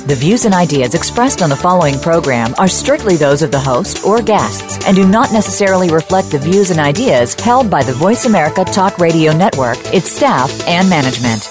The views and ideas expressed on the following program are strictly those of the host or guests and do not necessarily reflect the views and ideas held by the Voice America Talk Radio Network, its staff, and management.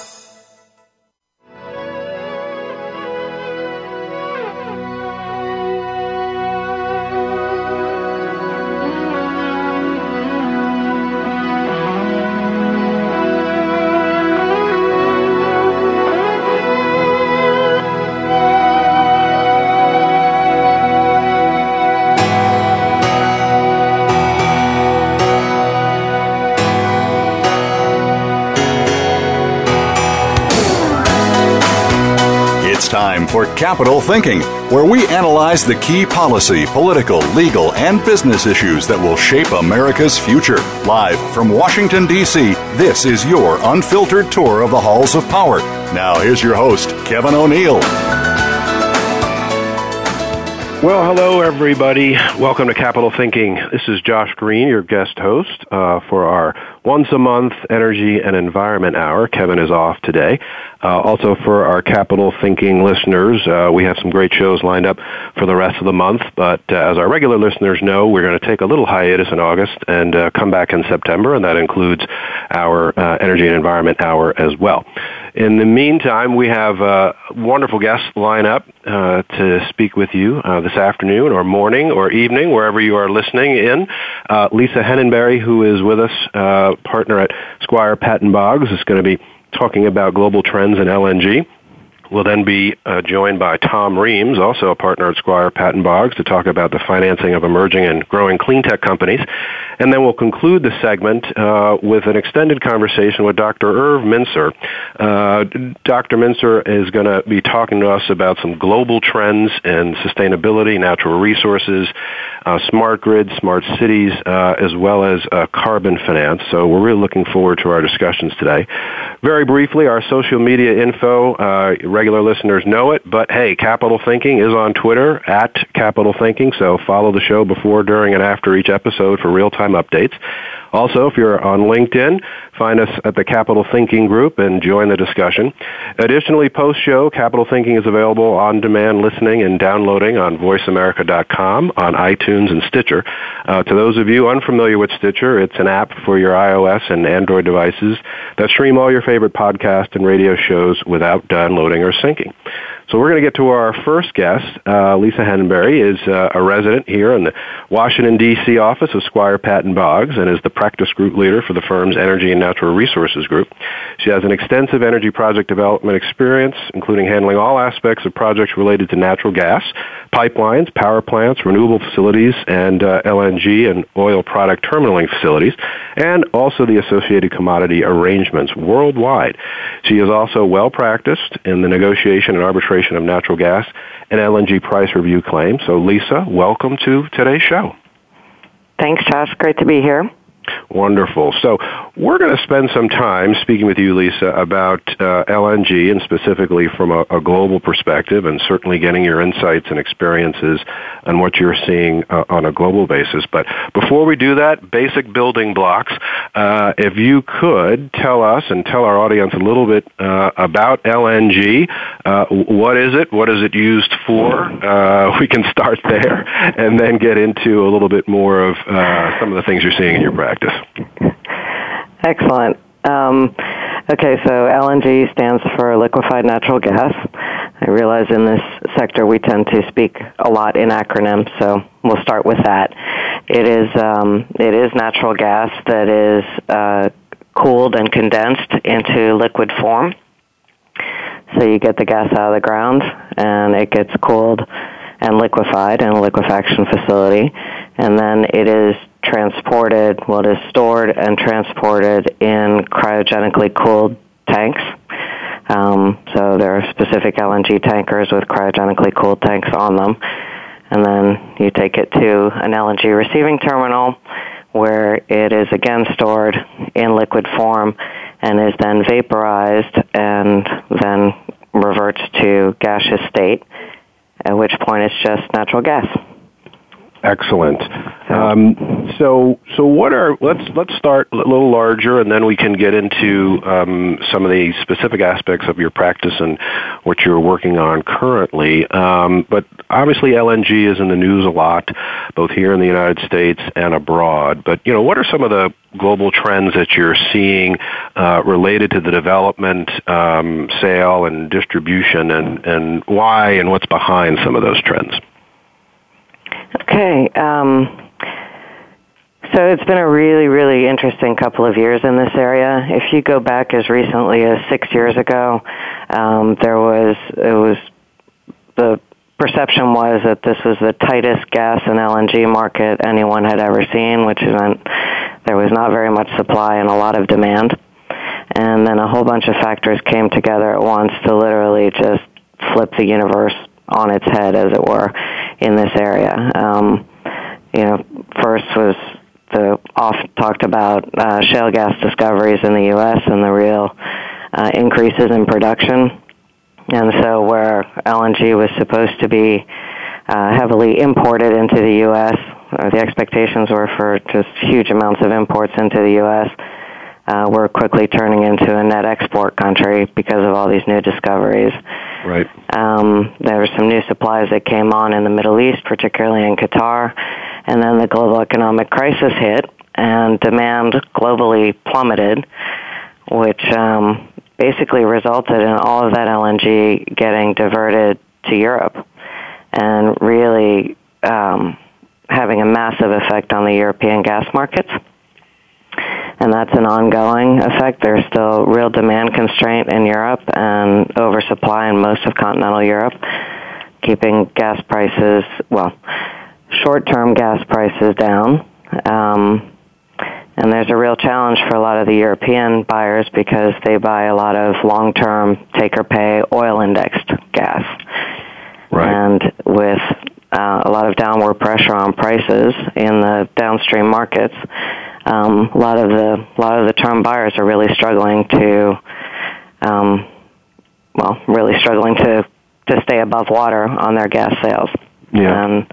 Time for Capital Thinking, where we analyze the key policy, political, legal, and business issues that will shape America's future. Live from Washington, D.C., this is your unfiltered tour of the halls of power. Now, here's your host, Kevin O'Neill. Well, hello, everybody. Welcome to Capital Thinking. This is Josh Green, your guest host for our once-a-month Energy and Environment Hour. Kevin is off today. Also, for our Capital Thinking listeners, we have some great shows lined up for the rest of the month. But as our regular listeners know, we're going to take a little hiatus in August and come back in September, and that includes our Energy and Environment Hour as well. In the meantime, we have wonderful guests lined up to speak with you this afternoon or morning or evening, wherever you are listening in. Lisa Henenberry, who is with us, partner at Squire Patton Boggs, is going to be talking about global trends in LNG. We'll then be joined by Tom Reams, also a partner at Squire Patton Boggs, to talk about the financing of emerging and growing clean tech companies. And then we'll conclude the segment with an extended conversation with Dr. Irv Mincer. Dr. Mincer is going to be talking to us about some global trends in sustainability, natural resources, smart grids, smart cities, as well as carbon finance. So we're really looking forward to our discussions today. Very briefly, our social media info, regular listeners know it, but hey, Capital Thinking is on Twitter, at Capital Thinking, so follow the show before, during, and after each episode for real-time updates. Also, if you're on LinkedIn, find us at the Capital Thinking group and join the discussion. Additionally, post-show, Capital Thinking is available on-demand listening and downloading on voiceamerica.com, on iTunes and Stitcher. To those of you unfamiliar with Stitcher, it's an app for your iOS and Android devices that stream all your favorite podcast and radio shows without downloading or syncing. So we're going to get to our first guest. Lisa Henenberry is a resident here in the Washington, D.C. office of Squire Patton Boggs and is the practice group leader for the firm's Energy and Natural Resources Group. She has an extensive energy project development experience, including handling all aspects of projects related to natural gas, pipelines, power plants, renewable facilities, and LNG and oil product terminaling facilities, and also the associated commodity arrangements worldwide. She is also well-practiced in the negotiation and arbitration of natural gas and LNG price review claims. So, Lisa, welcome to today's show. Thanks, Josh. Great to be here. Wonderful. So we're going to spend some time speaking with you, Lisa, about LNG, and specifically from a global perspective, and certainly getting your insights and experiences on what you're seeing on a global basis. But before we do that, basic building blocks, if you could tell us and tell our audience a little bit about LNG. What is it? What is it used for? We can start there and then get into a little bit more of some of the things you're seeing in your practice. Excellent. Okay, so LNG stands for liquefied natural gas. I realize in this sector we tend to speak a lot in acronyms, so we'll start with that. It is natural gas that is cooled and condensed into liquid form. So you get the gas out of the ground, and it gets cooled and liquefied in a liquefaction facility, and then it is transported, it is stored and transported in cryogenically cooled tanks. So there are specific LNG tankers with cryogenically cooled tanks on them, and then you take it to an LNG receiving terminal where it is again stored in liquid form and is then vaporized and then reverts to gaseous state, at which point it's just natural gas. Excellent. So let's start a little larger, and then we can get into some of the specific aspects of your practice and what you're working on currently. But obviously, LNG is in the news a lot, both here in the United States and abroad. But what are some of the global trends that you're seeing related to the development, sale, and distribution, and why and what's behind some of those trends? Okay. So it's been a really, really interesting couple of years in this area. If you go back as recently as 6 years ago, the perception was that this was the tightest gas and LNG market anyone had ever seen, which meant there was not very much supply and a lot of demand. And then a whole bunch of factors came together at once to literally just flip the universe on its head, as it were, in this area. First was the oft talked about shale gas discoveries in the U.S. and the real increases in production. And so where LNG was supposed to be heavily imported into the U.S., the expectations were for just huge amounts of imports into the U.S., we're quickly turning into a net export country because of all these new discoveries. Right. There were some new supplies that came on in the Middle East, particularly in Qatar, and then the global economic crisis hit, and demand globally plummeted, which basically resulted in all of that LNG getting diverted to Europe and really having a massive effect on the European gas markets. And that's an ongoing effect. There's still real demand constraint in Europe and oversupply in most of continental Europe, keeping gas prices, short-term gas prices down. And there's a real challenge for a lot of the European buyers because they buy a lot of long-term take-or-pay oil-indexed gas. Right. And with a lot of downward pressure on prices in the downstream markets, a lot of the term buyers are really struggling to stay above water on their gas sales. Yeah.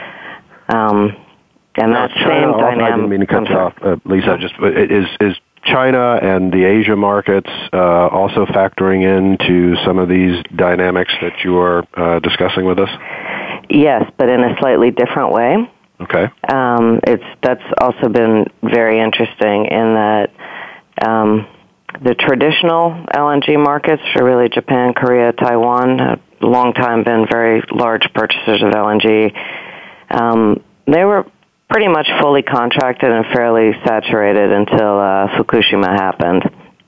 And that same dynamic. I didn't mean to cut you off, Lisa. Is China and the Asia markets also factoring into some of these dynamics that you are discussing with us? Yes, but in a slightly different way. Okay. That's also been very interesting in that the traditional LNG markets are really Japan, Korea, Taiwan, have a long time been very large purchasers of LNG. They were pretty much fully contracted and fairly saturated until Fukushima happened.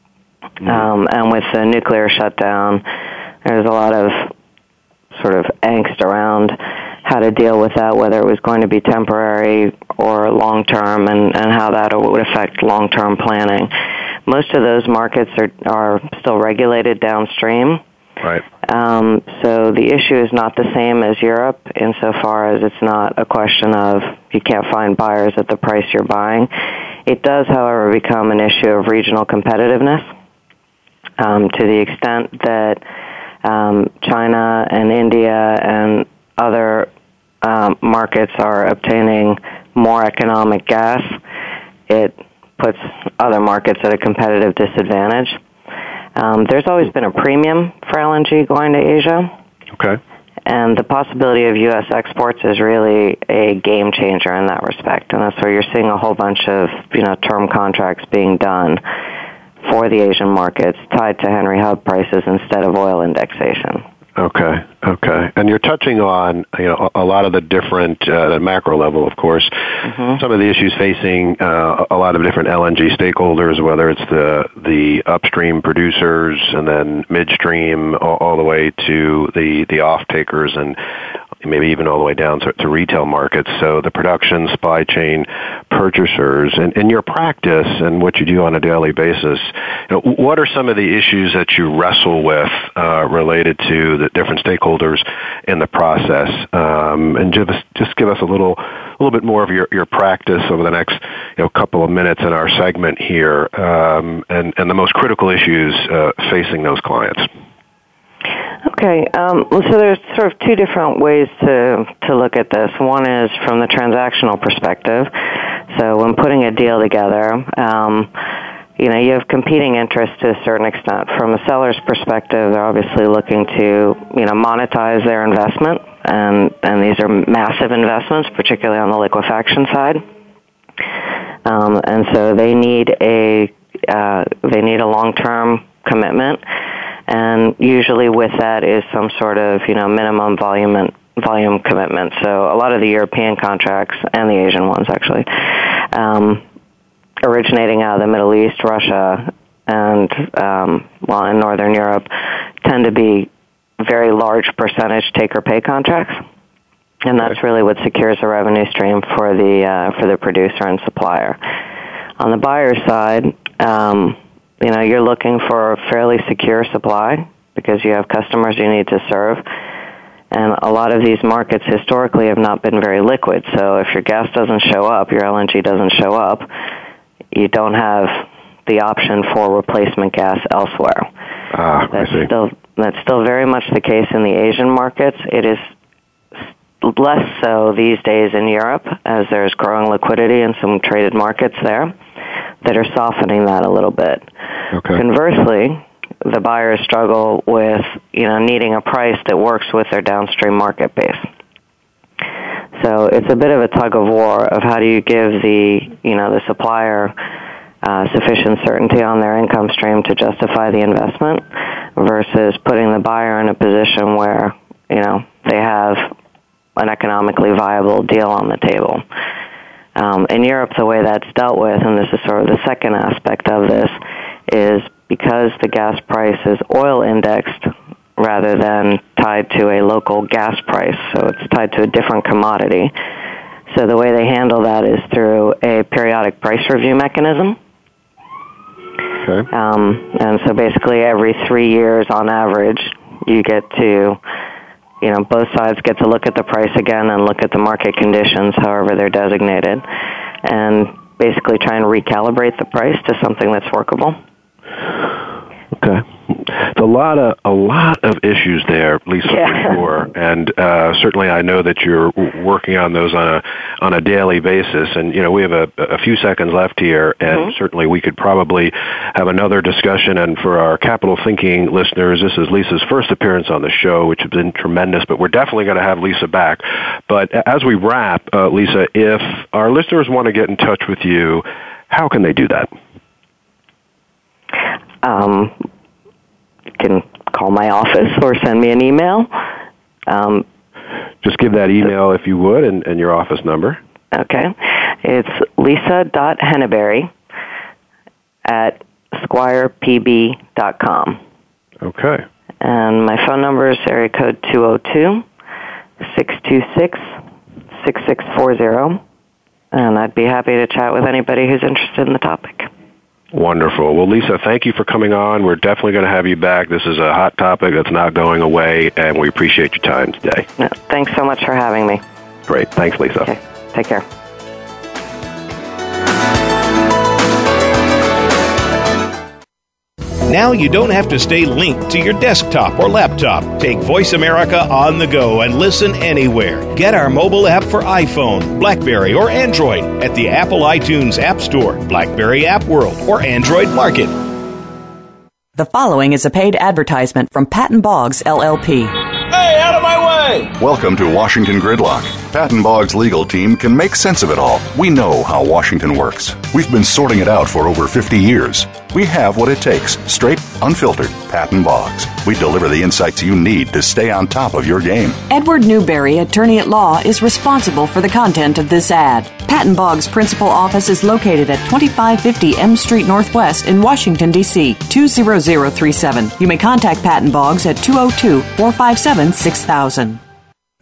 And with the nuclear shutdown, there's a lot of sort of angst around how to deal with that, whether it was going to be temporary or long-term, and how that would affect long-term planning. Most of those markets are still regulated downstream. Right. So the issue is not the same as Europe insofar as it's not a question of you can't find buyers at the price you're buying. It does, however, become an issue of regional competitiveness to the extent that China and India and other markets are obtaining more economic gas. It puts other markets at a competitive disadvantage. There's always been a premium for LNG going to Asia. Okay. And the possibility of U.S. exports is really a game changer in that respect. And that's where you're seeing a whole bunch of, term contracts being done for the Asian markets tied to Henry Hub prices instead of oil indexation. Okay. And you're touching on, a lot of the different, at macro level, of course, some of the issues facing a lot of different LNG stakeholders, whether it's the upstream producers and then midstream all the way to the off-takers and maybe even all the way down to retail markets. So the production, supply chain, purchasers, and in your practice and what you do on a daily basis, what are some of the issues that you wrestle with related to the different stakeholders in the process? And just give us a little bit more of your practice over the next couple of minutes in our segment here, and the most critical issues facing those clients. Okay, so there's sort of two different ways to look at this. One is from the transactional perspective. So when putting a deal together, you have competing interests to a certain extent. From a seller's perspective, they're obviously looking to, monetize their investment, and these are massive investments, particularly on the liquefaction side. And so they need a long-term commitment, and usually with that is some sort of, minimum volume commitment. So a lot of the European contracts, and the Asian ones actually, originating out of the Middle East, Russia, and, in Northern Europe, tend to be very large percentage take-or-pay contracts. And that's really what secures a revenue stream for the producer and supplier. On the buyer side, you're looking for a fairly secure supply because you have customers you need to serve. And a lot of these markets historically have not been very liquid. So if your gas doesn't show up, your LNG doesn't show up, you don't have the option for replacement gas elsewhere. That's still very much the case in the Asian markets. It is less so these days in Europe, as there's growing liquidity in some traded markets there that are softening that a little bit. Okay. Conversely, the buyers struggle with, needing a price that works with their downstream market base. So it's a bit of a tug of war of how do you give the supplier sufficient certainty on their income stream to justify the investment versus putting the buyer in a position where, they have an economically viable deal on the table. In Europe, the way that's dealt with, and this is sort of the second aspect of this, is because the gas price is oil indexed rather than tied to a local gas price, so it's tied to a different commodity. So the way they handle that is through a periodic price review mechanism. Okay. And so basically every 3 years on average, you get to, both sides get to look at the price again and look at the market conditions, however they're designated, and basically try and recalibrate the price to something that's workable. Okay. It's a lot of issues there, Lisa, for sure. And certainly I know that you're working on those on a daily basis. And, we have a few seconds left here, and certainly we could probably have another discussion. And for our Capital Thinking listeners, this is Lisa's first appearance on the show, which has been tremendous, but we're definitely going to have Lisa back. But as we wrap, Lisa, if our listeners want to get in touch with you, how can they do that? You can call my office or send me an email. Just give that email, if you would, and your office number. Okay. It's lisa.henneberry at squirepb.com. Okay. And my phone number is area code 202-626-6640. And I'd be happy to chat with anybody who's interested in the topic. Wonderful. Well, Lisa, thank you for coming on. We're definitely going to have you back. This is a hot topic that's not going away, and we appreciate your time today. No, thanks so much for having me. Great. Thanks, Lisa. Okay. Take care. Now you don't have to stay linked to your desktop or laptop. Take Voice America on the go and listen anywhere. Get our mobile app for iPhone, BlackBerry, or Android at the Apple iTunes App Store, BlackBerry App World, or Android Market. The following is a paid advertisement from Patton Boggs, LLP. Hey, out of my way! Welcome to Washington Gridlock. Patton Boggs' legal team can make sense of it all. We know how Washington works. We've been sorting it out for over 50 years. We have what it takes. Straight, unfiltered, Patton Boggs. We deliver the insights you need to stay on top of your game. Edward Newberry, attorney at law, is responsible for the content of this ad. Patton Boggs' principal office is located at 2550 M Street Northwest in Washington, D.C., 20037. You may contact Patton Boggs at 202-457-6000.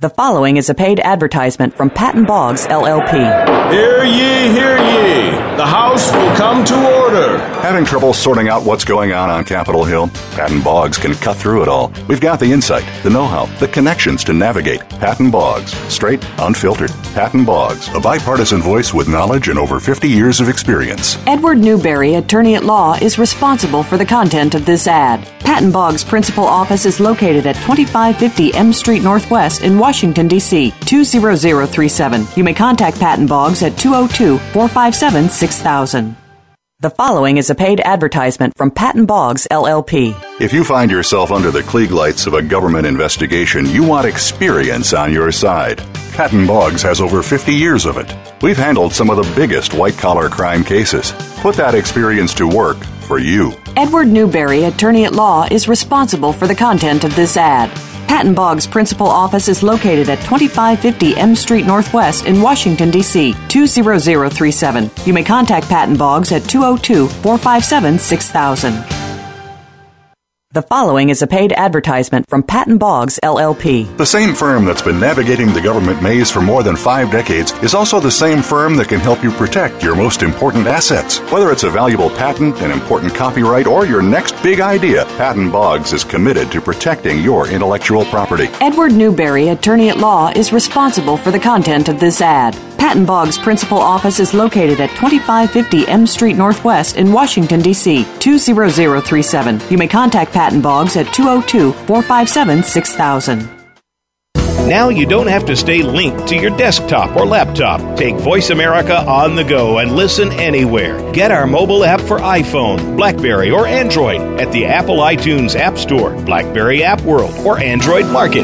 The following is a paid advertisement from Patton Boggs, LLP. Hear ye, hear ye. The House will come to order. Having trouble sorting out what's going on Capitol Hill? Patton Boggs can cut through it all. We've got the insight, the know-how, the connections to navigate. Patton Boggs, straight, unfiltered. Patton Boggs, a bipartisan voice with knowledge and over 50 years of experience. Edward Newberry, attorney at law, is responsible for the content of this ad. Patton Boggs' principal office is located at 2550 M Street Northwest in Washington, D.C., 20037. You may contact Patton Boggs at 202-457-6000. The following is a paid advertisement from Patton Boggs, LLP. If you find yourself under the Klieg lights of a government investigation, you want experience on your side. Patton Boggs has over 50 years of it. We've handled some of the biggest white-collar crime cases. Put that experience to work for you. Edward Newberry, attorney at law, is responsible for the content of this ad. Patton Boggs' principal office is located at 2550 M Street Northwest in Washington, D.C., 20037. You may contact Patton Boggs at 202-457-6000. The following is a paid advertisement from Patton Boggs, LLP. The same firm that's been navigating the government maze for more than 5 decades is also the same firm that can help you protect your most important assets. Whether it's a valuable patent, an important copyright, or your next big idea, Patton Boggs is committed to protecting your intellectual property. Edward Newberry, attorney at law, is responsible for the content of this ad. Patton Boggs' principal office is located at 2550 M Street Northwest in Washington, D.C., 20037. You may contact Patton Boggs at 202-457-6000. Now you don't have to stay linked to your desktop or laptop. Take Voice America on the go and listen anywhere. Get our mobile app for iPhone, BlackBerry, or Android at the Apple iTunes App Store, BlackBerry App World, or Android Market.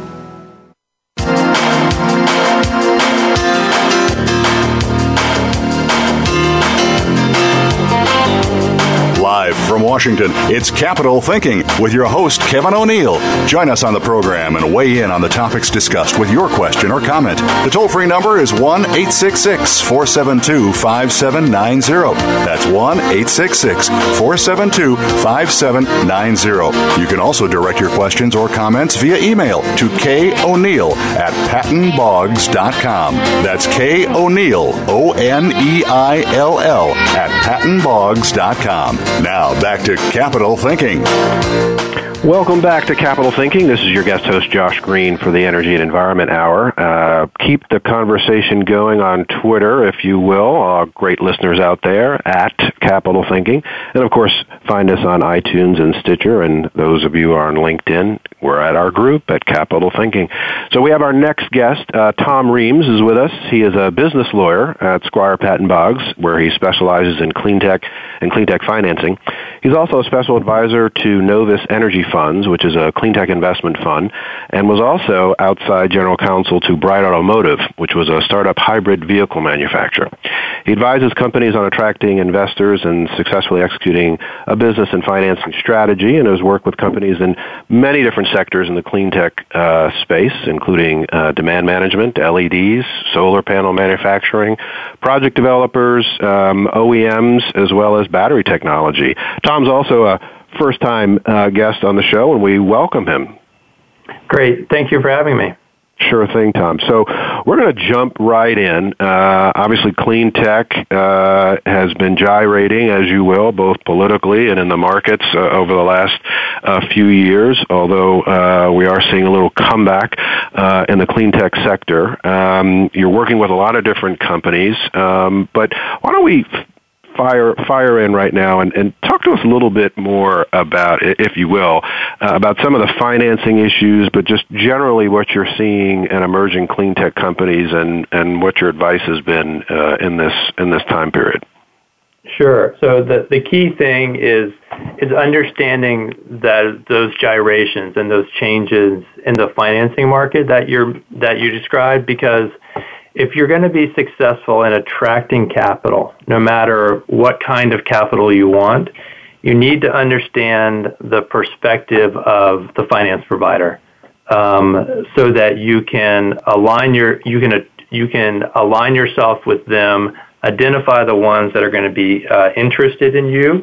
Live from Washington, it's Capital Thinking with your host, Kevin O'Neill. Join us on the program and weigh in on the topics discussed with your question or comment. The toll-free number is 1-866-472-5790. That's 1-866-472-5790. You can also direct your questions or comments via email to KO'Neill@PattonBoggs.com. That's KO'Neill, ONEILL, @PattonBoggs.com. Now, back to Capital Thinking. Welcome back to Capital Thinking. This is your guest host, Josh Green, for the Energy and Environment Hour. Keep the conversation going on Twitter, if you will. Great listeners out there at Capital Thinking. And, of course, find us on iTunes and Stitcher. And those of you who are on LinkedIn, we're at our group at Capital Thinking. So we have our next guest, Tom Reams, is with us. He is a business lawyer at Squire Patton Boggs, where he specializes in clean tech and clean tech financing. He's also a special advisor to Novus Energy Funds, which is a clean tech investment fund, and was also outside general counsel to Bright Automotive, which was a startup hybrid vehicle manufacturer. He advises companies on attracting investors and successfully executing a business and financing strategy, and has worked with companies in many different sectors in the clean tech space, including demand management, LEDs, solar panel manufacturing, project developers, OEMs, as well as battery technology. Tom's also a first-time guest on the show, and we welcome him. Great. Thank you for having me. Sure thing, Tom. So we're going to jump right in. Obviously, clean tech has been gyrating, as you will, both politically and in the markets over the last few years, although we are seeing a little comeback in the clean tech sector. You're working with a lot of different companies, but why don't we fire in right now and talk to us a little bit more about, if you will, about some of the financing issues, but just generally what you're seeing in emerging clean tech companies and what your advice has been in this time period. Sure. So the key thing is understanding that those gyrations and those changes in the financing market that you described, because if you're going to be successful in attracting capital, no matter what kind of capital you want, you need to understand the perspective of the finance provider, so that you can align yourself with them, identify the ones that are going to be interested in you,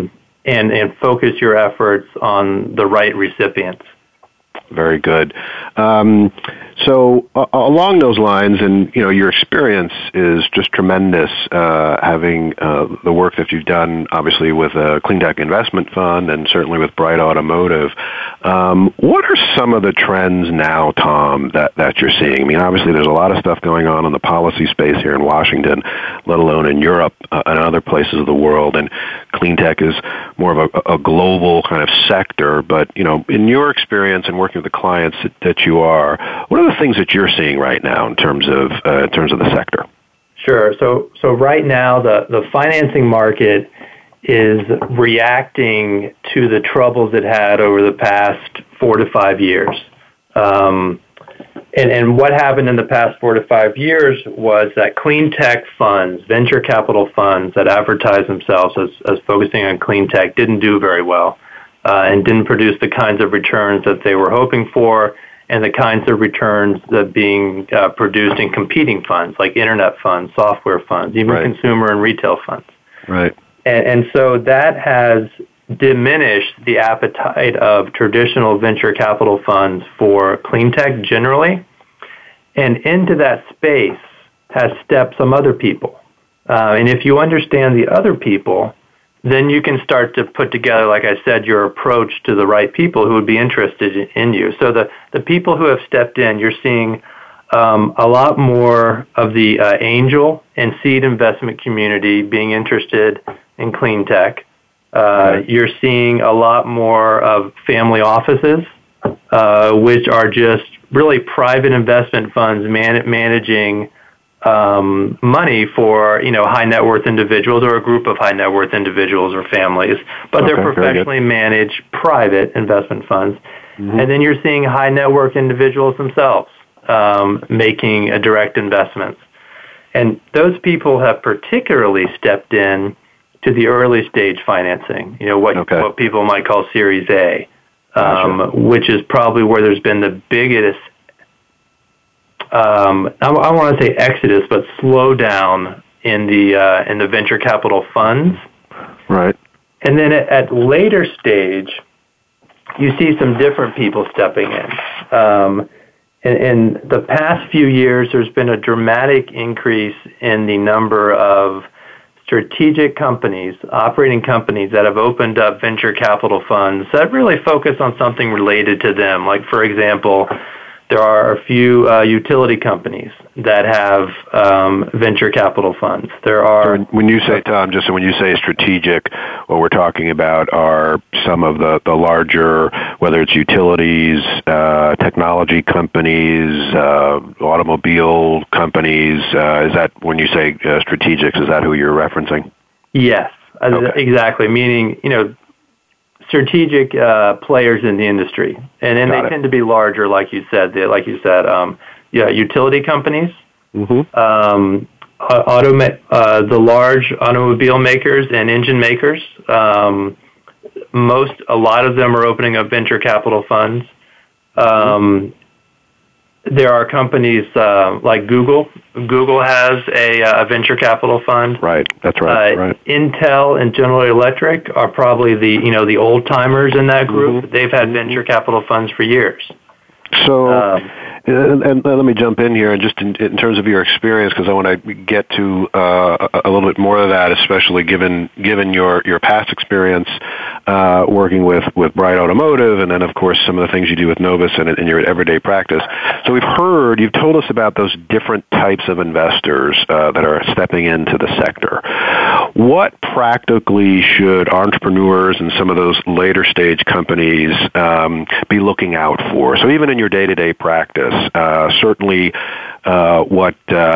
and focus your efforts on the right recipients. Very good. So along those lines, and your experience is just tremendous, having the work that you've done, obviously with a Clean Tech Investment Fund, and certainly with Bright Automotive. What are some of the trends now, Tom, that you're seeing? I mean, obviously there's a lot of stuff going on in the policy space here in Washington, let alone in Europe and other places of the world. And clean tech is more of a global kind of sector. But in your experience and working with the clients that you are, what are the things that you're seeing right now in terms of the sector? Sure. So right now the financing market is reacting to the troubles it had over the past 4 to 5 years. And what happened in the past 4 to 5 years was that clean tech funds, venture capital funds that advertise themselves as focusing on clean tech didn't do very well and didn't produce the kinds of returns that they were hoping for and the kinds of returns that being produced in competing funds like internet funds, software funds, even consumer and retail funds. Right. And so that has diminished the appetite of traditional venture capital funds for clean tech generally. And into that space has stepped some other people. And if you understand the other people, then you can start to put together, like I said, your approach to the right people who would be interested in you. So the people who have stepped in, you're seeing a lot more of the angel and seed investment community being interested in clean tech. You're seeing a lot more of family offices, which are just really private investment funds managing money for high net worth individuals or a group of high net worth individuals or families, but they're professionally managed private investment funds. Mm-hmm. And then you're seeing high net worth individuals themselves making direct investments. And those people have particularly stepped in to the early stage financing, what people might call Series A, which is probably where there's been the biggest, I want to say exodus, but slowdown in the venture capital funds. Right. And then at later stage, you see some different people stepping in. In the past few years, there's been a dramatic increase in the number of strategic companies, operating companies that have opened up venture capital funds that really focus on something related to them. Like, for example, there are a few utility companies that have venture capital funds. There are. So when you say, Tom, just so when you say strategic, what we're talking about are some of the larger, whether it's utilities, technology companies, automobile companies. Is that when you say strategics? Is that who you're referencing? Yes, exactly. Meaning, strategic players in the industry, and then they tend to be larger, like you said. Utility companies, mm-hmm. The large automobile makers and engine makers. A lot of them are opening up venture capital funds. There are companies like Google. Google has a venture capital fund. Right, that's right. Intel and General Electric are probably the old timers in that group. Mm-hmm. They've had venture capital funds for years. So, and let me jump in here, and just in terms of your experience, because I want to get to a little bit more of that, especially given your past experience working with Bright Automotive, and then of course some of the things you do with Novus and in your everyday practice. So you've told us about those different types of investors that are stepping into the sector. What practically should entrepreneurs and some of those later stage companies be looking out for? So even in your day-to-day practice, certainly what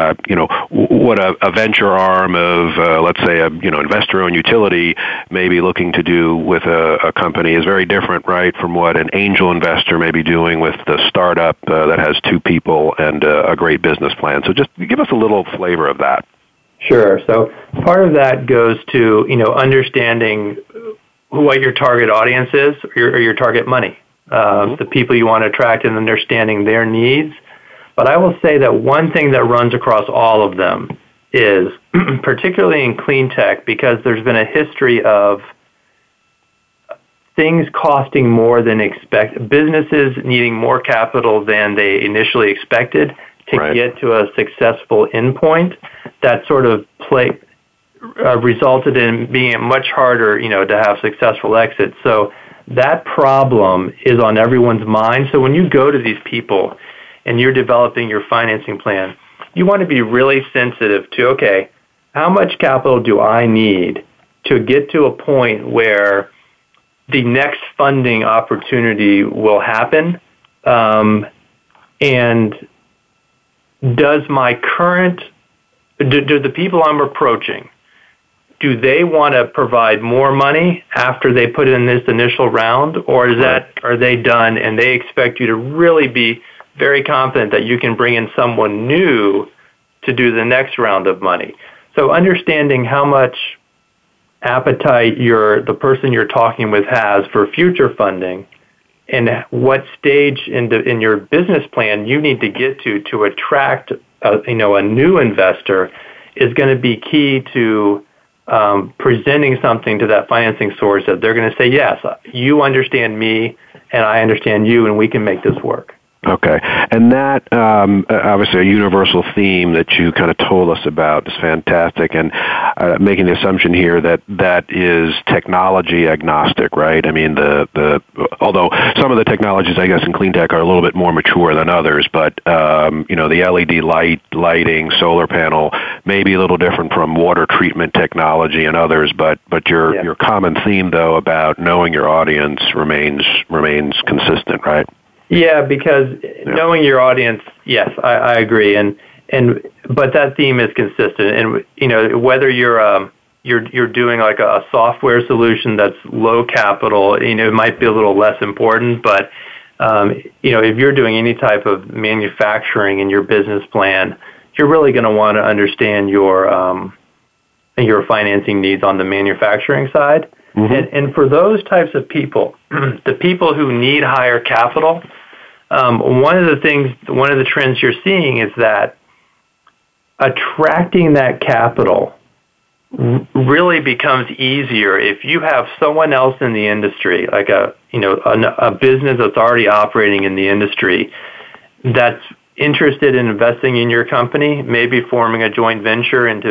a venture arm of let's say a investor-owned utility may be looking to do with a company is very different, right, from what an angel investor may be doing with the startup that has 2 people and a great business plan. So just give us a little flavor of that. Sure. So part of that goes to understanding what your target audience is, or your target money. The people you want to attract, and understanding their needs. But I will say that one thing that runs across all of them is, particularly in clean tech, because there's been a history of things costing more than expected, businesses needing more capital than they initially expected to get to a successful endpoint, that sort of resulted in being much harder, to have successful exits. So that problem is on everyone's mind. So when you go to these people and you're developing your financing plan, you want to be really sensitive to, okay, how much capital do I need to get to a point where the next funding opportunity will happen? And does my do the people I'm approaching, do they want to provide more money after they put in this initial round, or are they done and they expect you to really be very confident that you can bring in someone new to do the next round of money? So understanding how much appetite the person you're talking with has for future funding, and what stage in your business plan you need to get to attract a new investor is going to be key to presenting something to that financing source that they're going to say, yes, you understand me and I understand you, and we can make this work. Okay. And that, obviously a universal theme that you kind of told us about is fantastic, and making the assumption here that is technology agnostic, right? I mean, although some of the technologies, I guess, in clean tech are a little bit more mature than others, but, the LED lighting, solar panel may be a little different from water treatment technology and others, but your common theme, though, about knowing your audience remains consistent, right? Yeah, because knowing your audience, yes, I agree, but that theme is consistent. And whether you're doing like a software solution that's low capital, it might be a little less important. But if you're doing any type of manufacturing in your business plan, you're really going to want to understand your financing needs on the manufacturing side. Mm-hmm. And for those types of people, the people who need higher capital, one of the trends you're seeing is that attracting that capital really becomes easier if you have someone else in the industry, like a business that's already operating in the industry, that's interested in investing in your company, maybe forming a joint venture in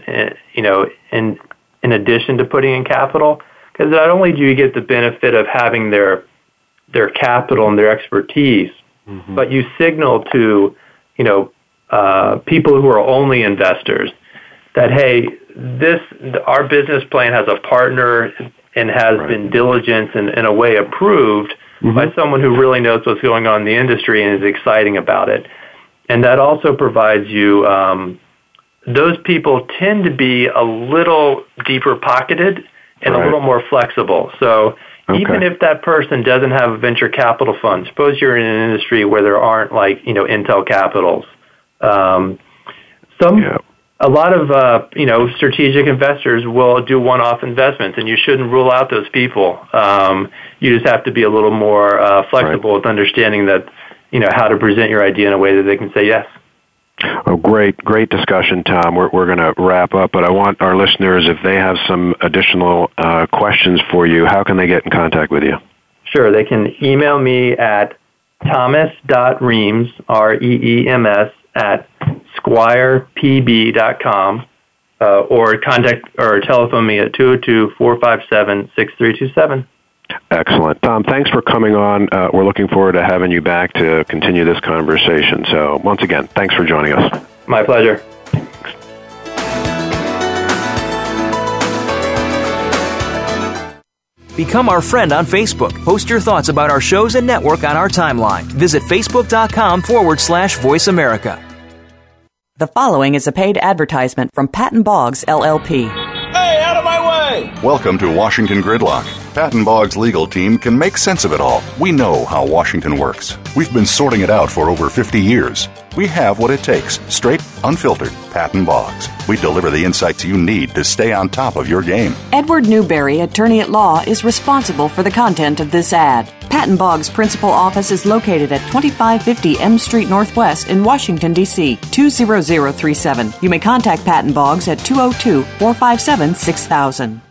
addition to putting in capital. Because not only do you get the benefit of having their capital and their expertise, mm-hmm. but you signal to, people who are only investors that, hey, our business plan has a partner and has been diligent and in a way approved mm-hmm. by someone who really knows what's going on in the industry and is exciting about it. And that also provides you, those people tend to be a little deeper pocketed and a little more flexible. So even if that person doesn't have a venture capital fund, suppose you're in an industry where there aren't Intel Capitals. A lot of strategic investors will do one-off investments, and you shouldn't rule out those people. You just have to be a little more flexible with understanding that how to present your idea in a way that they can say yes. Oh, great discussion, Tom. We're going to wrap up, but I want our listeners, if they have some additional questions for you, how can they get in contact with you? Sure. They can email me at thomas.reams, REEMS, at squirepb.com, or telephone me at 202-457-6327. Excellent. Tom, thanks for coming on. We're looking forward to having you back to continue this conversation. So once again, thanks for joining us. My pleasure. Become our friend on Facebook. Post your thoughts about our shows and network on our timeline. Visit facebook.com/Voice America. The following is a paid advertisement from Patton Boggs, LLP. Hey, out of my way! Welcome to Washington Gridlock. Patton Boggs' legal team can make sense of it all. We know how Washington works. We've been sorting it out for over 50 years. We have what it takes. Straight, unfiltered, Patton Boggs. We deliver the insights you need to stay on top of your game. Edward Newberry, attorney at law, is responsible for the content of this ad. Patton Boggs' principal office is located at 2550 M Street Northwest in Washington, D.C., 20037. You may contact Patton Boggs at 202-457-6000.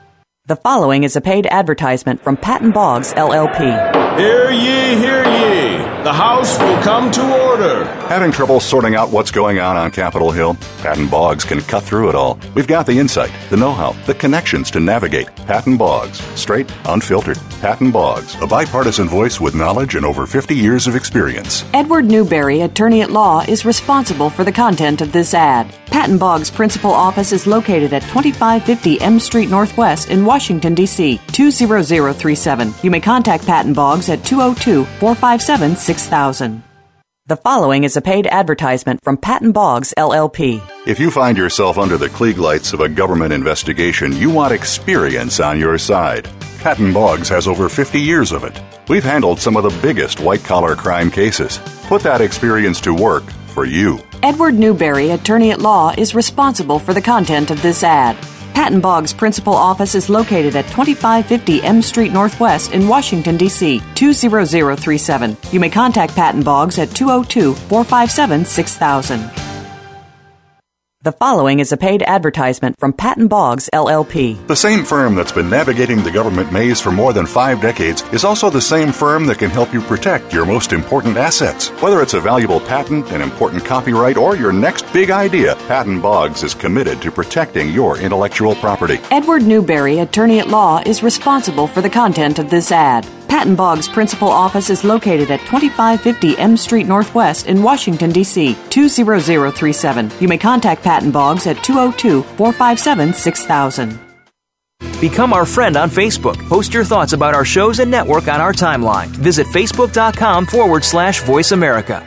The following is a paid advertisement from Patton Boggs, LLP. Hear ye, hear ye. The House will come to order. Having trouble sorting out what's going on Capitol Hill? Patton Boggs can cut through it all. We've got the insight, the know-how, the connections to navigate. Patton Boggs. Straight, unfiltered. Patton Boggs, a bipartisan voice with knowledge and over 50 years of experience. Edward Newberry, attorney at law, is responsible for the content of this ad. Patton Boggs' principal office is located at 2550 M Street Northwest in Washington, D.C., 20037. You may contact Patton Boggs at 202-457-6000. The following is a paid advertisement from Patton Boggs, LLP. If you find yourself under the Klieg lights of a government investigation, you want experience on your side. Patton Boggs has over 50 years of it. We've handled some of the biggest white-collar crime cases. Put that experience to work for you. Edward Newberry, attorney at law, is responsible for the content of this ad. Patton Boggs' principal office is located at 2550 M Street Northwest in Washington, D.C., 20037. You may contact Patton Boggs at 202-457-6000. The following is a paid advertisement from Patton Boggs, LLP. The same firm that's been navigating the government maze for more than 5 decades is also the same firm that can help you protect your most important assets. Whether it's a valuable patent, an important copyright, or your next big idea, Patton Boggs is committed to protecting your intellectual property. Edward Newberry, attorney at law, is responsible for the content of this ad. Patton Boggs' principal office is located at 2550 M Street Northwest in Washington, D.C., 20037. You may contact Patton Boggs at 202-457-6000. Become our friend on Facebook. Post your thoughts about our shows and network on our timeline. Visit facebook.com/Voice America.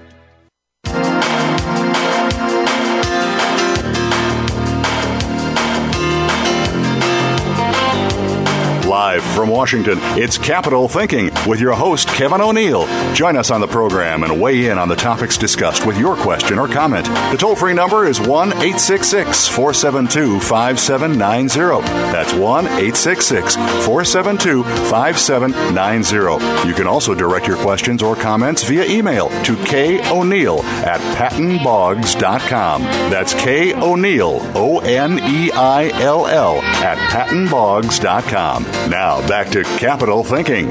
Live from Washington, it's Capital Thinking with your host, Kevin O'Neill. Join us on the program and weigh in on the topics discussed with your question or comment. The toll-free number is 1-866-472-5790. That's 1-866-472-5790. You can also direct your questions or comments via email to KO'Neill@PattonBoggs.com. That's KO'Neill, ONEILL, @PattonBoggs.com. Now, back to Capital Thinking.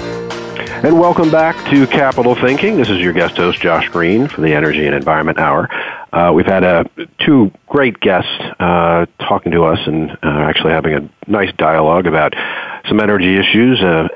And welcome back to Capital Thinking. This is your guest host, Josh Green, for the Energy and Environment Hour. We've had two great guests talking to us and actually having a nice dialogue about some energy issues,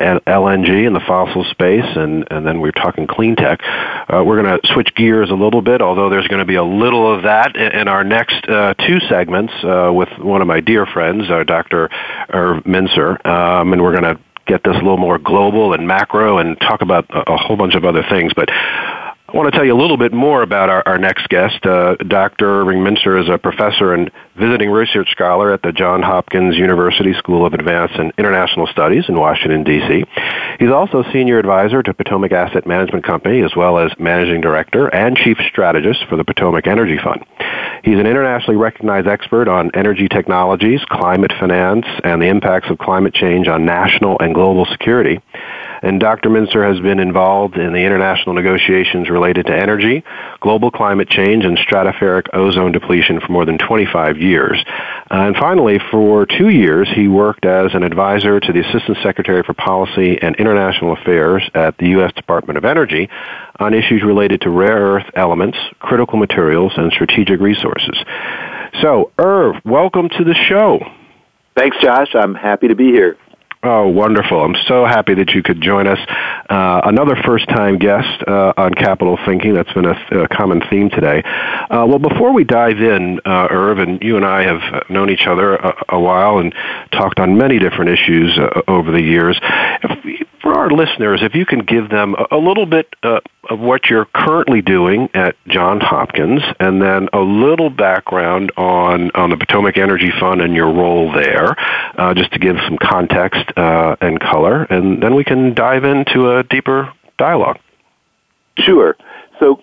LNG in the fossil space, and then we're talking clean tech. We're going to switch gears a little bit, although there's going to be a little of that in our next two segments with one of my dear friends, Dr. Irv Mincer, and we're going to get this a little more global and macro and talk about a whole bunch of other things. But I want to tell you a little bit more about our next guest. Dr. Irving Mincer is a professor and visiting research scholar at the Johns Hopkins University School of Advanced and International Studies in Washington, D.C. He's also senior advisor to Potomac Asset Management Company, as well as managing director and chief strategist for the Potomac Energy Fund. He's an internationally recognized expert on energy technologies, climate finance, and the impacts of climate change on national and global security. And Dr. Mincer has been involved in the international negotiations related to energy, global climate change, and stratospheric ozone depletion for more than 25 years. And finally, for 2 years, he worked as an advisor to the Assistant Secretary for Policy and International Affairs at the U.S. Department of Energy on issues related to rare earth elements, critical materials, and strategic resources. So, Irv, welcome to the show. Thanks, Josh. I'm happy to be here. Oh, wonderful. I'm so happy that you could join us. Another first-time guest on Capital Thinking. That's been a common theme today. Well, before we dive in, Irv, and you and I have known each other a while and talked on many different issues over the years. For our listeners, if you can give them a little bit of what you're currently doing at Johns Hopkins, and then a little background on the Potomac Energy Fund and your role there, just to give some context and color, and then we can dive into a deeper dialogue. Sure. So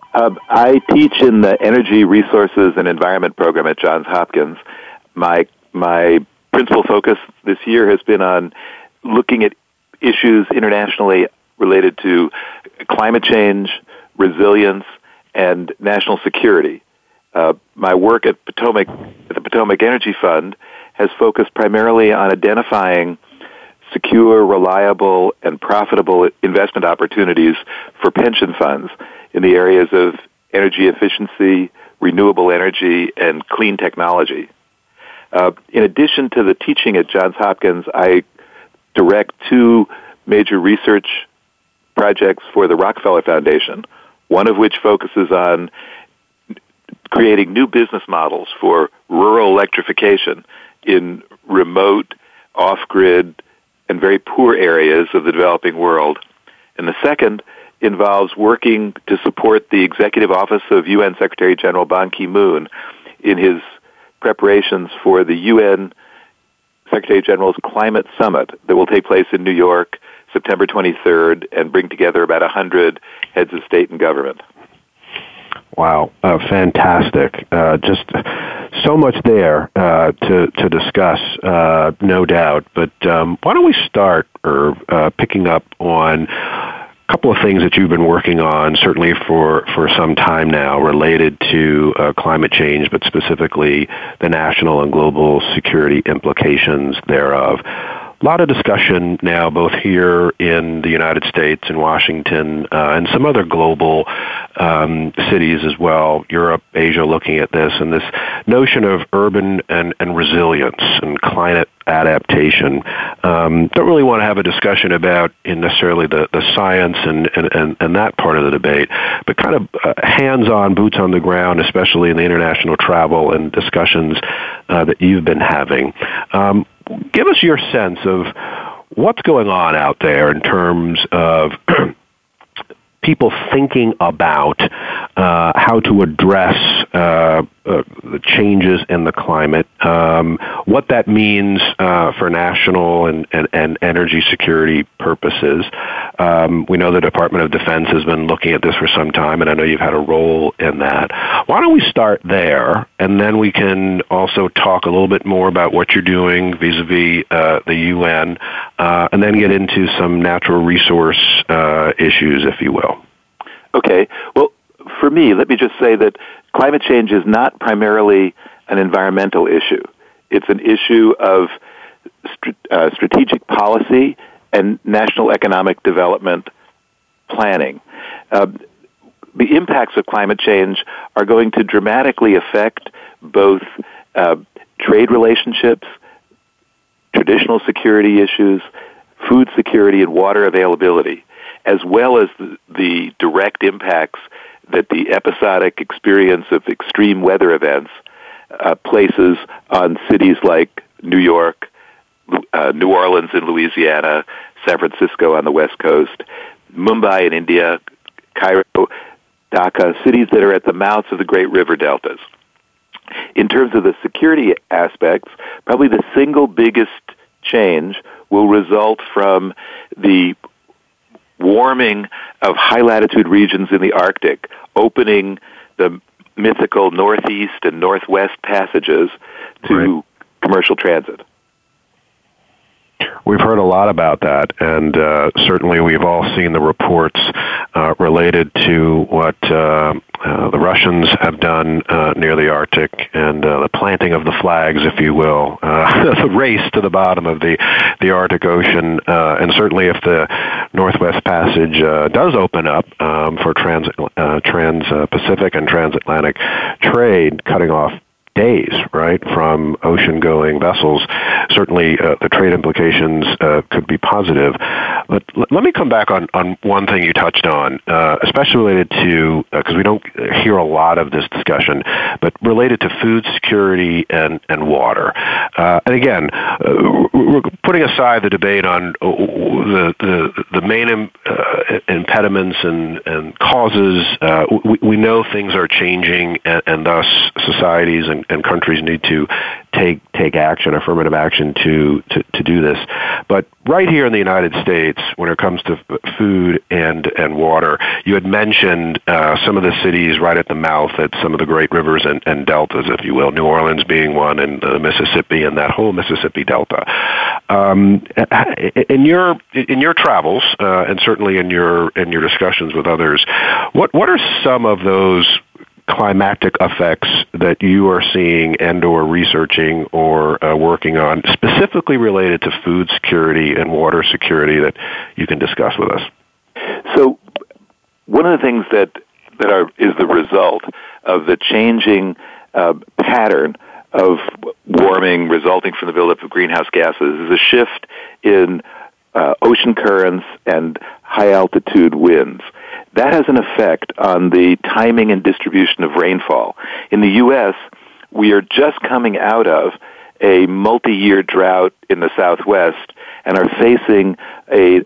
I teach in the Energy Resources and Environment program at Johns Hopkins. My principal focus this year has been on looking at issues internationally related to climate change, resilience, and national security. My work at the Potomac Energy Fund has focused primarily on identifying secure, reliable, and profitable investment opportunities for pension funds in the areas of energy efficiency, renewable energy, and clean technology. In addition to the teaching at Johns Hopkins, I direct two major research projects for the Rockefeller Foundation, one of which focuses on creating new business models for rural electrification in remote, off-grid, and very poor areas of the developing world. And the second involves working to support the Executive Office of UN Secretary General Ban Ki-moon in his preparations for the UN Secretary General's Climate Summit that will take place in New York September 23rd and bring together about 100 heads of state and government. Wow, fantastic. Just so much there to discuss, no doubt. But why don't we start picking up on a couple of things that you've been working on, certainly for some time now, related to climate change, but specifically the national and global security implications thereof. A lot of discussion now, both here in the United States, in Washington, and some other global cities as well, Europe, Asia, looking at this, and this notion of urban and resilience and climate adaptation. Don't really want to have a discussion about necessarily the science and that part of the debate, but kind of hands-on, boots on the ground, especially in the international travel and discussions that you've been having. Give us your sense of what's going on out there in terms of people thinking about how to address the changes in the climate, what that means for national and energy security purposes. We know the Department of Defense has been looking at this for some time, and I know you've had a role in that. Why don't we start there, and then we can also talk a little bit more about what you're doing vis-a-vis the UN, and then get into some natural resource issues, if you will. Okay. Well, for me, let me just say that climate change is not primarily an environmental issue. It's an issue of strategic policy and national economic development planning. The impacts of climate change are going to dramatically affect both trade relationships, traditional security issues, food security, and water availability, as well as the direct impacts that the episodic experience of extreme weather events places on cities like New York, New Orleans in Louisiana, San Francisco on the West Coast, Mumbai in India, Cairo, Dhaka, cities that are at the mouths of the great river deltas. In terms of the security aspects, probably the single biggest change will result from the warming of high-latitude regions in the Arctic, opening the mythical northeast and northwest passages to commercial transit. We've heard a lot about that, and certainly we've all seen the reports related to what the Russians have done near the Arctic, and the planting of the flags, if you will, the race to the bottom of the Arctic Ocean, and certainly if the Northwest Passage does open up for trans-Pacific and transatlantic trade, cutting off days, right, from ocean-going vessels. Certainly, the trade implications could be positive. But let me come back on one thing you touched on, especially related to, because we don't hear a lot of this discussion, but related to food security and water. And again, we're putting aside the debate on the main impediments and causes. We know things are changing, and thus societies and countries need to take action, affirmative action to do this. But right here in the United States, when it comes to food and water, you had mentioned some of the cities right at the mouth at some of the great rivers and deltas, if you will, New Orleans being one, and the Mississippi and that whole Mississippi Delta. In your travels, and certainly in your discussions with others, what are some of those climatic effects that you are seeing and or researching or working on, specifically related to food security and water security, that you can discuss with us? So one of the things that is the result of the changing pattern of warming resulting from the buildup of greenhouse gases is a shift in ocean currents and high-altitude winds. That has an effect on the timing and distribution of rainfall. In the U.S., we are just coming out of a multi-year drought in the Southwest and are facing a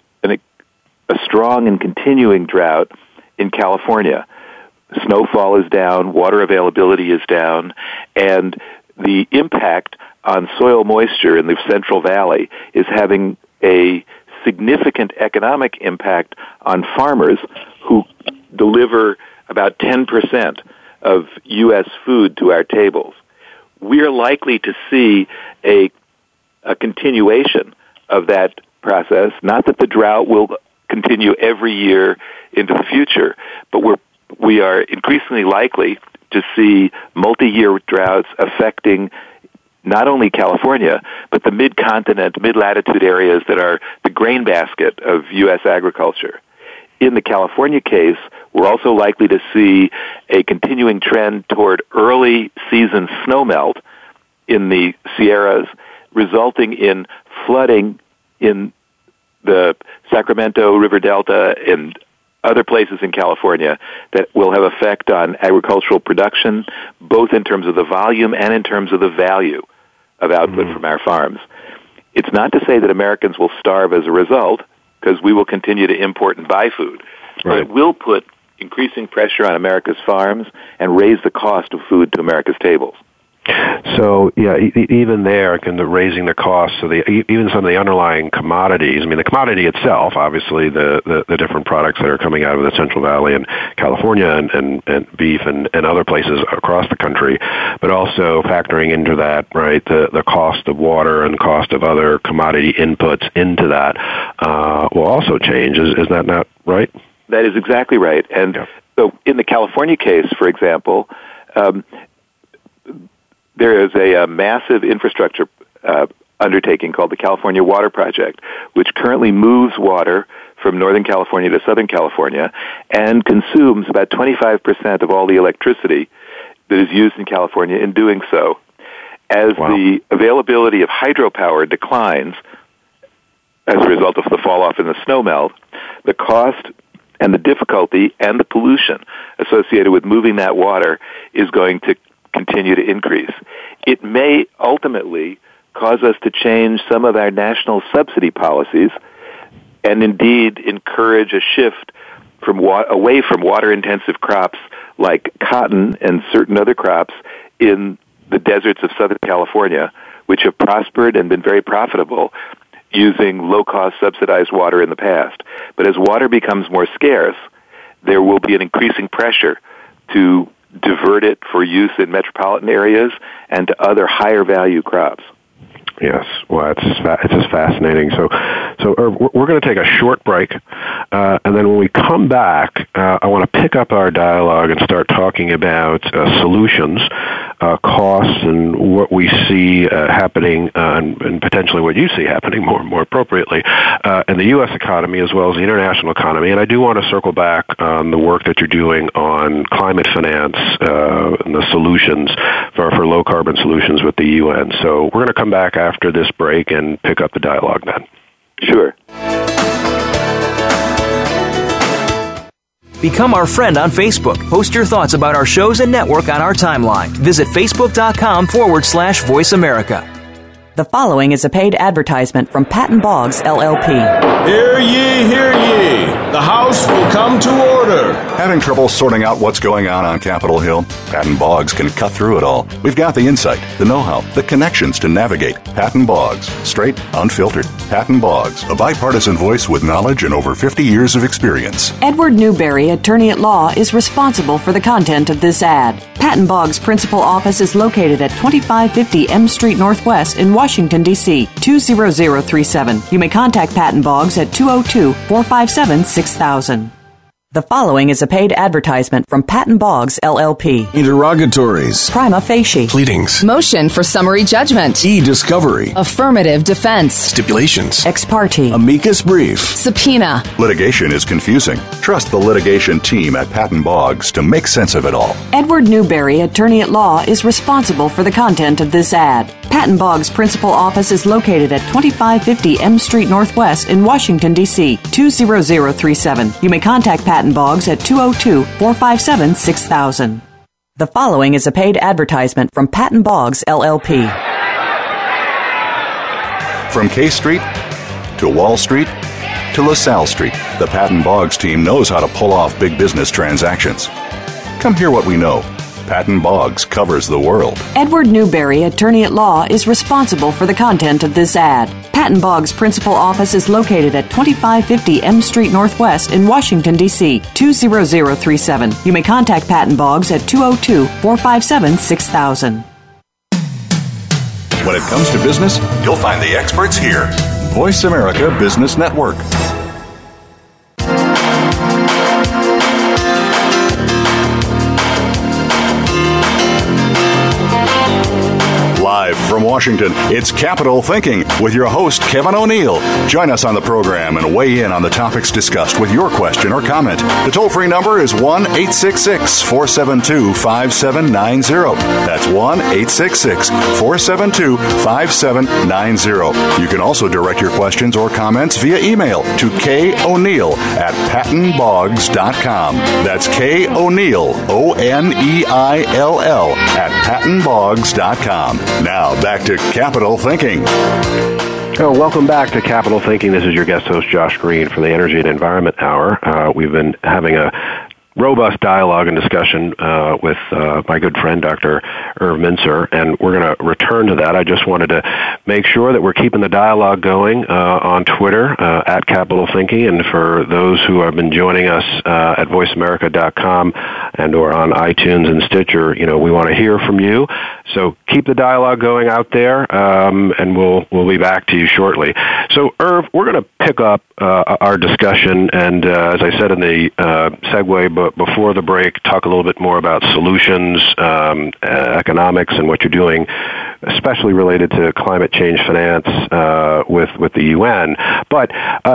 strong and continuing drought in California. Snowfall is down, water availability is down, and the impact on soil moisture in the Central Valley is having a significant economic impact on farmers who deliver about 10% of U.S. food to our tables. We are likely to see a continuation of that process, not that the drought will continue every year into the future, but we are increasingly likely to see multi-year droughts affecting not only California, but the mid-continent, mid-latitude areas that are the grain basket of U.S. agriculture. In the California case, we're also likely to see a continuing trend toward early season snowmelt in the Sierras, resulting in flooding in the Sacramento River Delta and other places in California that will have effect on agricultural production, both in terms of the volume and in terms of the value of output from our farms. It's not to say that Americans will starve as a result, because we will continue to import and buy food. Right. But it will put increasing pressure on America's farms and raise the cost of food to America's tables. So, yeah, even there, raising the costs of even some of the underlying commodities. I mean, the commodity itself, obviously, the different products that are coming out of the Central Valley and California and beef and other places across the country, but also factoring into that, right, the cost of water and cost of other commodity inputs into that will also change. Is that not right? That is exactly right. And so in the California case, for example, there is a massive infrastructure undertaking called the California Water Project, which currently moves water from Northern California to Southern California and consumes about 25% of all the electricity that is used in California in doing so. As the availability of hydropower declines as a result of the fall-off in the snowmelt, the cost and the difficulty and the pollution associated with moving that water is going to continue to increase. It may ultimately cause us to change some of our national subsidy policies and indeed encourage a shift away from water-intensive crops like cotton and certain other crops in the deserts of Southern California, which have prospered and been very profitable using low-cost subsidized water in the past. But as water becomes more scarce, there will be an increasing pressure to divert it for use in metropolitan areas and to other higher value crops. Yes, well, it's just fascinating. So we're going to take a short break, and then when we come back, I want to pick up our dialogue and start talking about solutions, costs, and what we see happening, and potentially what you see happening more appropriately in the U.S. economy as well as the international economy. And I do want to circle back on the work that you're doing on climate finance and the solutions for low carbon solutions with the UN. So we're going to come back after this break and pick up the dialogue then. Sure. Become our friend on Facebook. Post your thoughts about our shows and network on our timeline. Visit Facebook.com/Voice America. The following is a paid advertisement from Patton Boggs, LLP. Hear ye, hear ye. The House will come to order. Having trouble sorting out what's going on Capitol Hill? Patton Boggs can cut through it all. We've got the insight, the know-how, the connections to navigate. Patton Boggs. Straight, unfiltered. Patton Boggs, a bipartisan voice with knowledge and over 50 years of experience. Edward Newberry, attorney at law, is responsible for the content of this ad. Patton Boggs' principal office is located at 2550 M Street Northwest in Washington, D.C., 20037. You may contact Patton Boggs at 202-457-6000. The following is a paid advertisement from Patton Boggs, LLP. Interrogatories. Prima facie. Pleadings. Motion for summary judgment. E-discovery. Affirmative defense. Stipulations. Ex parte. Amicus brief. Subpoena. Litigation is confusing. Trust the litigation team at Patton Boggs to make sense of it all. Edward Newberry, attorney at law, is responsible for the content of this ad. Patton Boggs' principal office is located at 2550 M Street Northwest in Washington, D.C., 20037. You may contact Patton Boggs at 202-457-6000. The following is a paid advertisement from Patton Boggs, LLP. From K Street to Wall Street to LaSalle Street, the Patton Boggs team knows how to pull off big business transactions. Come hear what we know. Patton Boggs covers the world. Edward Newberry, attorney at law, is responsible for the content of this ad. Patton Boggs' principal office is located at 2550 M Street Northwest in Washington, D.C., 20037. You may contact Patton Boggs at 202-457-6000. When it comes to business, you'll find the experts here. Voice America Business Network. Live from Washington, it's Capital Thinking with your host, Kevin O'Neill. Join us on the program and weigh in on the topics discussed with your question or comment. The toll-free number is 1-866-472-5790. That's 1-866-472-5790. You can also direct your questions or comments via email to KO'Neill@PattonBoggs.com. That's KO'Neill, ONEILL, @PattonBoggs.com. Now, back to Capital Thinking. Welcome back to Capital Thinking. This is your guest host, Josh Green, from the Energy and Environment Hour. We've been having a robust dialogue and discussion with my good friend, Dr. Irv Mincer, and we're going to return to that. I just wanted to make sure that we're keeping the dialogue going on Twitter, at Capital Thinking, and for those who have been joining us at voiceamerica.com and or on iTunes and Stitcher, we want to hear from you. So keep the dialogue going out there, and we'll be back to you shortly. So, Irv, we're going to pick up our discussion, and as I said in the segue, but before the break, talk a little bit more about solutions, economics, and what you're doing, especially related to climate change finance with the UN. But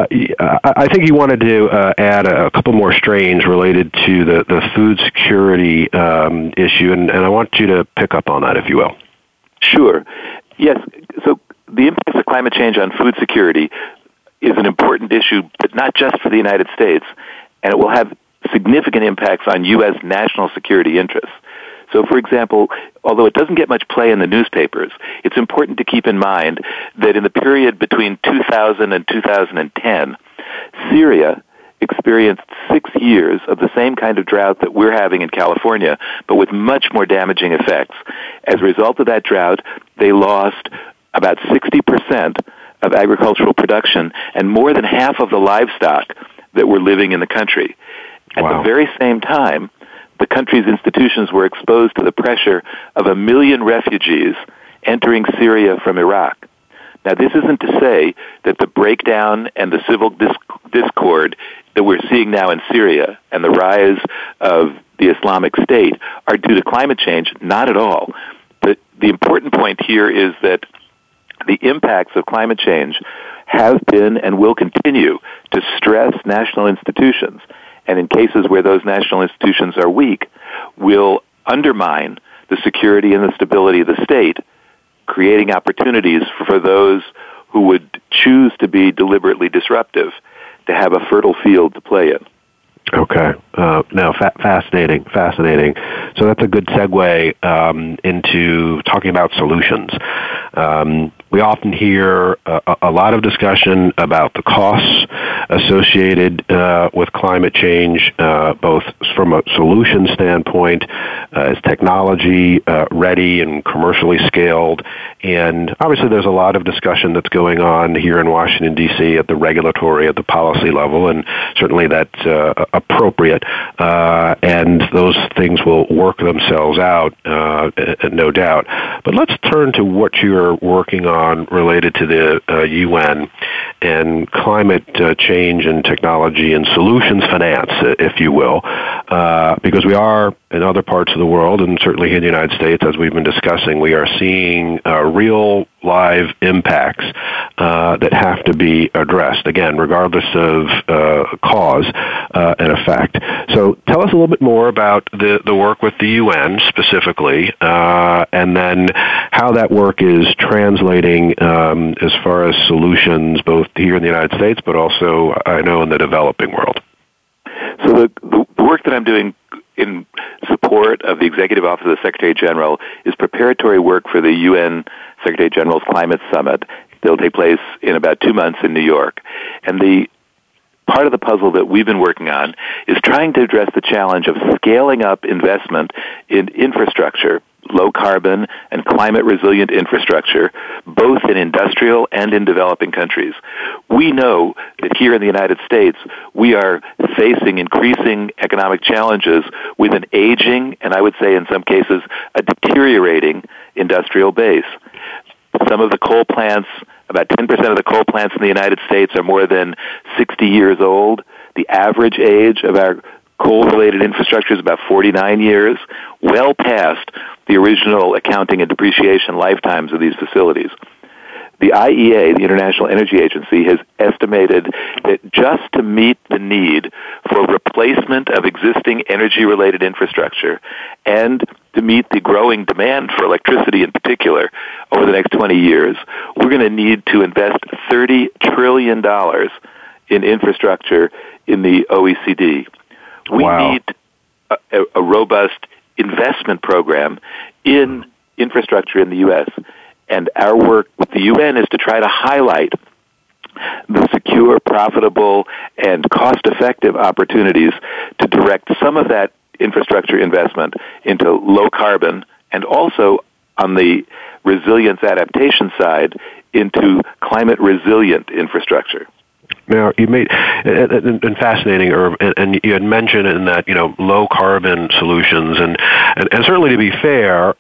I think you wanted to add a couple more strains related to the food security issue, and I want you to pick up on that, if you will. Sure. Yes. So the impacts of climate change on food security is an important issue, but not just for the United States, and it will have significant impacts on U.S. national security interests. So, for example, although it doesn't get much play in the newspapers, it's important to keep in mind that in the period between 2000 and 2010, Syria experienced 6 years of the same kind of drought that we're having in California, but with much more damaging effects. As a result of that drought, they lost about 60% of agricultural production and more than half of the livestock that were living in the country. At the very same time, the country's institutions were exposed to the pressure of 1 million refugees entering Syria from Iraq. Now, this isn't to say that the breakdown and the civil discord that we're seeing now in Syria and the rise of the Islamic State are due to climate change. Not at all. But the important point here is that the impacts of climate change have been and will continue to stress national institutions, and in cases where those national institutions are weak, will undermine the security and the stability of the state, creating opportunities for those who would choose to be deliberately disruptive to have a fertile field to play in. Okay. Now, fascinating. So that's a good segue into talking about solutions. We often hear a lot of discussion about the costs associated with climate change, both from a solution standpoint Is technology ready and commercially scaled? And obviously there's a lot of discussion that's going on here in Washington, D.C. at the regulatory, at the policy level, and certainly that's appropriate. And those things will work themselves out, no doubt. But let's turn to what you're working on related to the UN and climate change and technology and solutions finance, if you will, because we are in other parts of the world, and certainly here in the United States, as we've been discussing, we are seeing real live impacts that have to be addressed, again, regardless of cause and effect. So tell us a little bit more about the work with the UN specifically, and then how that work is translating as far as solutions both here in the United States, but also, I know, in the developing world. So the work that I'm doing in support of the Executive Office of the Secretary General is preparatory work for the UN Secretary General's Climate Summit. It'll take place in about 2 months in New York. And the part of the puzzle that we've been working on is trying to address the challenge of scaling up investment in infrastructure, low carbon and climate resilient infrastructure, both in industrial and in developing countries. We know that here in the United States, we are facing increasing economic challenges with an aging, and I would say in some cases, a deteriorating industrial base. Some of the coal plants, about 10% of the coal plants in the United States are more than 60 years old. The average age of our coal-related infrastructure is about 49 years, well past the original accounting and depreciation lifetimes of these facilities. The IEA, the International Energy Agency, has estimated that just to meet the need for replacement of existing energy-related infrastructure and to meet the growing demand for electricity in particular over the next 20 years, we're going to need to invest $30 trillion in infrastructure in the OECD. We need a robust investment program in infrastructure in the U.S., and our work with the UN is to try to highlight the secure, profitable, and cost-effective opportunities to direct some of that infrastructure investment into low carbon and also on the resilience adaptation side into climate resilient infrastructure. Now, you made and fascinating, Irv, and you had mentioned in that low carbon solutions, and certainly to be fair,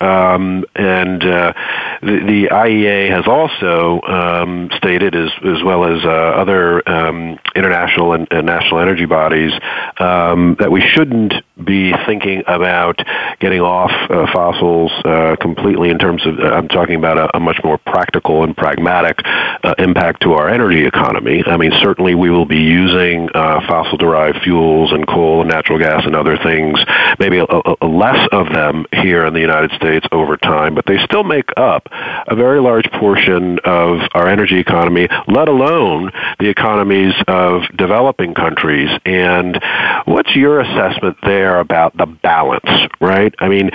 the IEA has also stated, as well as other international and national energy bodies, that we shouldn't be thinking about getting off fossils completely in terms of, I'm talking about a much more practical and pragmatic impact to our energy economy. I mean, certainly we will be using fossil-derived fuels and coal and natural gas and other things, maybe a less of them here in the United States over time, but they still make up a very large portion of our energy economy, let alone the economies of developing countries. And what's your assessment there about the balance, right? I mean,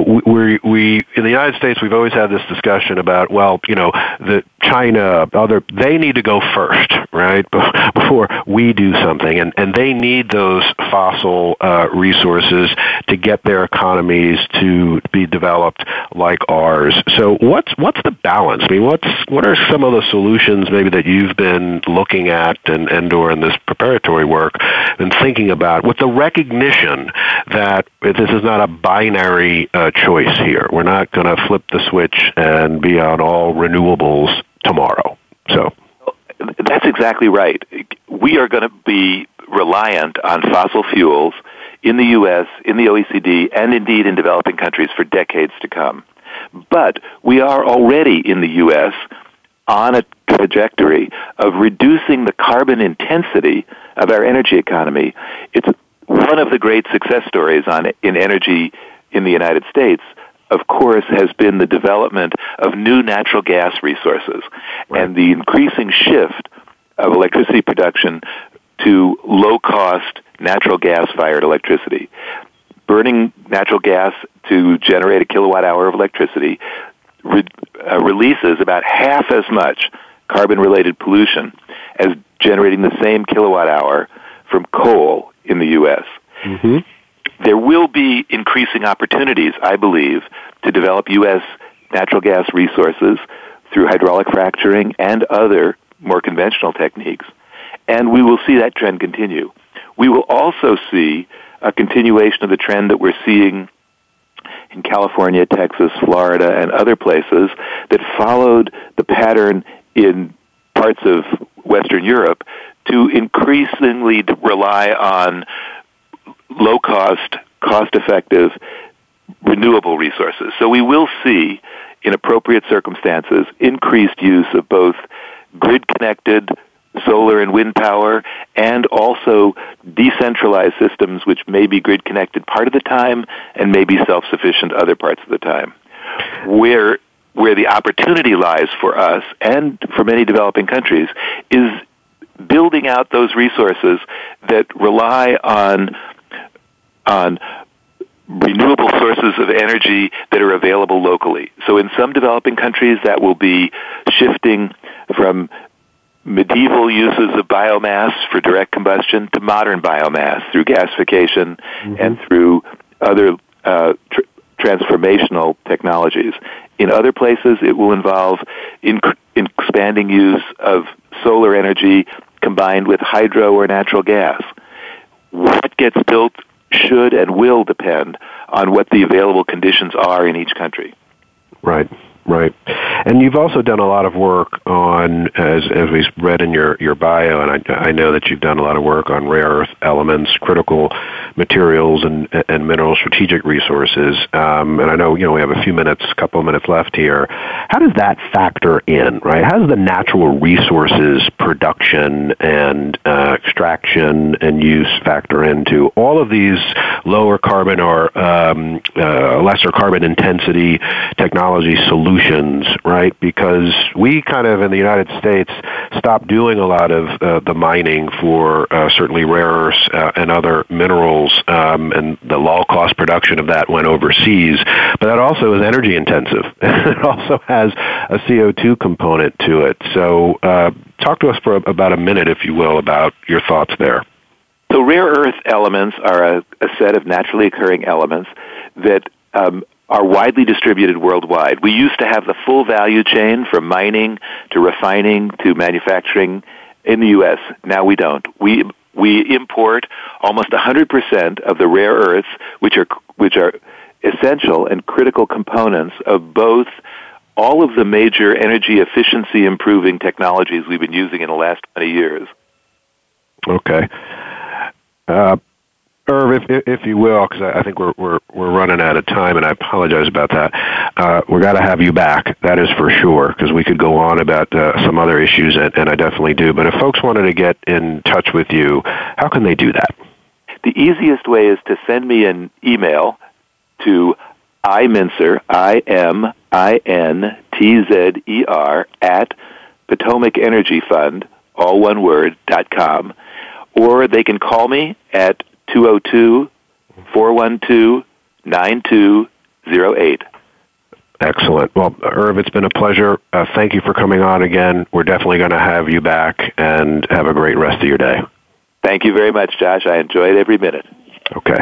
we in the United States, we've always had this discussion about, the China, they need to go first, right, before we do something, and they need those fossil resources to get their economies to be developed like ours. So what's the balance? I mean, what are some of the solutions maybe that you've been looking at and or in this preparatory work and thinking about with the recognition that this is not a binary choice here. We're not going to flip the switch and be on all renewables tomorrow. So that's exactly right. We are going to be reliant on fossil fuels in the U.S., in the OECD, and indeed in developing countries for decades to come. But we are already in the U.S. on a trajectory of reducing the carbon intensity of our energy economy. It's one of the great success stories in energy in the United States, of course, has been the development of new natural gas resources and the increasing shift of electricity production to low-cost natural gas-fired electricity. Burning natural gas to generate a kilowatt-hour of electricity releases about half as much carbon-related pollution as generating the same kilowatt-hour from coal in the U.S. Mm-hmm. there will be increasing opportunities, I believe, to develop U.S. natural gas resources through hydraulic fracturing and other more conventional techniques. And we will see that trend continue. We will also see a continuation of the trend that we're seeing in California, Texas, Florida, and other places that followed the pattern in parts of Western Europe to increasingly rely on low-cost, cost-effective, renewable resources. So we will see, in appropriate circumstances, increased use of both grid-connected solar and wind power, and also decentralized systems which may be grid-connected part of the time and may be self-sufficient other parts of the time. Where the opportunity lies for us and for many developing countries is building out those resources that rely on renewable sources of energy that are available locally. So in some developing countries, that will be shifting from medieval uses of biomass for direct combustion to modern biomass through gasification and through other transformational technologies. In other places, it will involve expanding use of solar energy combined with hydro or natural gas. What gets built should and will depend on what the available conditions are in each country. Right. Right. And you've also done a lot of work on, as we read in your bio, and I know that you've done a lot of work on rare earth elements, critical materials, and mineral strategic resources. And I know, we have a couple of minutes left here. How does that factor in, right? How does the natural resources production and extraction and use factor into all of these lower carbon or lesser carbon intensity technology solutions? Right? Because we kind of in the United States stopped doing a lot of the mining for certainly rare earths and other minerals, and the low-cost production of that went overseas. But that also is energy intensive. It also has a CO2 component to it. So talk to us for about a minute, if you will, about your thoughts there. So rare earth elements are a set of naturally occurring elements that are widely distributed worldwide. We used to have the full value chain from mining to refining to manufacturing in the U.S. Now we don't. We import almost 100% of the rare earths, which are essential and critical components of both all of the major energy efficiency improving technologies we've been using in the last 20 years. Okay. Irv, if you will, because I think we're running out of time, and I apologize about that. We're got to have you back, that is for sure, because we could go on about some other issues, and I definitely do. But if folks wanted to get in touch with you, how can they do that? The easiest way is to send me an email to iMintzer, IMINTZER, at Potomac Energy Fund, all one word, .com, or they can call me at 202-412-9208. Excellent. Well, Irv, it's been a pleasure. Thank you for coming on again. We're definitely going to have you back, and have a great rest of your day. Thank you very much, Josh. I enjoyed every minute. Okay.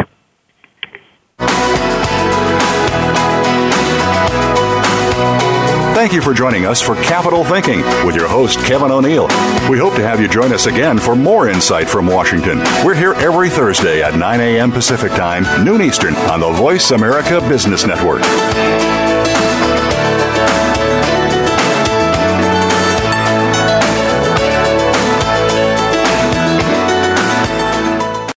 Thank you for joining us for Capital Thinking with your host, Kevin O'Neill. We hope to have you join us again for more insight from Washington. We're here every Thursday at 9 a.m. Pacific Time, noon Eastern, on the Voice America Business Network.